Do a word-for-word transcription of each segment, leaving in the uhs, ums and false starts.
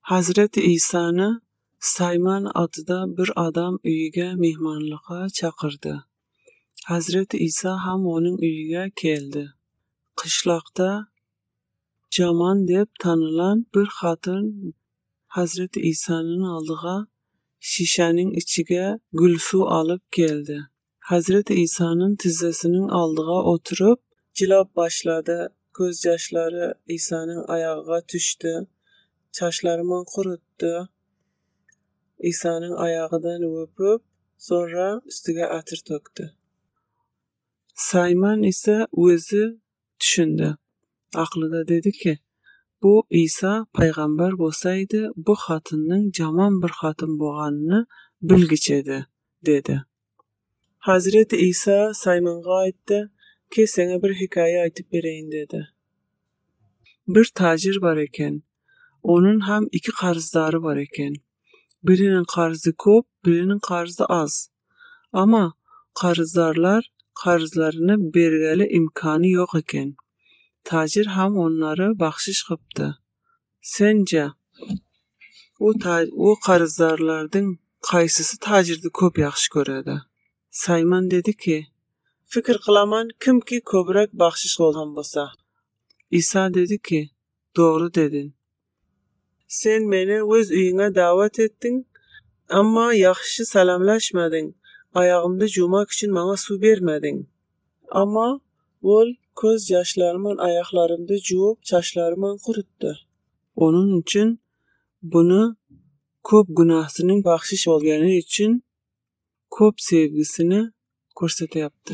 Hazreti İsa'nı Sayman adında bir adam üyüge mehmanlığa çakırdı. Hazreti İsa ham onun üyüge keldi. Kışlakta Caman dep tanılan bir hatın Hazreti İsa'nın aldığa şişenin içige gül su alıp geldi. Hazreti İsa'nın tizzesinin aldığa oturup cilap başladı. Göz yaşları İsa'nın ayağına düştü. Çaşlarımı kuruttu. İsa'nın ayağından öpüp sonra üstüge atır töktü. Sayman ise özü düşündü. Aklıda dedi ki, bu İsa peygamber bolsaydı bu hatının Caman bir hatın boğanını bilgiçedi, dedi. Hazreti İsa Sayman'a aytdı ki sana bir hikaye aytıp bereyin dedi. Bir tacir var eken, onun hem iki qarızları var eken. Birinin qarzı köp, birinin qarzı az. Ama qarızlarlar qarzlarını bergeli imkanı yok eken. Tacir ham onları bahşiş qıptı. Sence o, o qarzlarlardan qaysysı tacirdi köp yaxşı göredi? Sayman dedi ki, fikir qılaman kimki köbürek bahşiş olgan bolsa. İsa dedi ki, doğru dedin. Sen meni öz üyüne davet ettin, ama yaxşı salamlaşmadın. Ayağımda jumak için bana su vermedin. Ama ol göz yaşlarımın ayaklarımda juup çaşlarımı kuruttu. Onun için bunu köp günahsının bahşiş olganı için köp sevgisini ko'rsatyapti.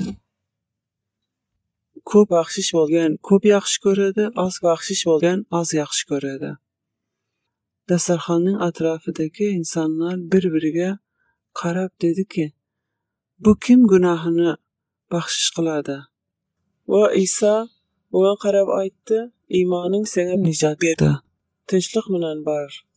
Köp bahşiş bolgan köp yaxşı göredi, az bahşiş bolgan az yaxşı göredi. Dasturxonning atrofidagi insonlar bir-biriga qarab dedi ki, bu kim gunohini bahşiş qiladi? Va İsa ona qarab aytdi, iymoning senga nijot berdi. Tinchlik bilan bor.